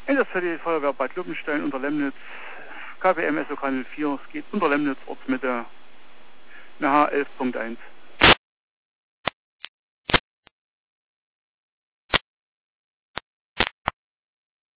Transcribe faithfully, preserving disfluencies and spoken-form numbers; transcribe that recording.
Einsatzfähige Feuerwehr Bad Luppenstein unter Lemnitz, K W M S O K null vier, es geht unter Lemnitz, Ortsmitte, eine H elf Punkt eins.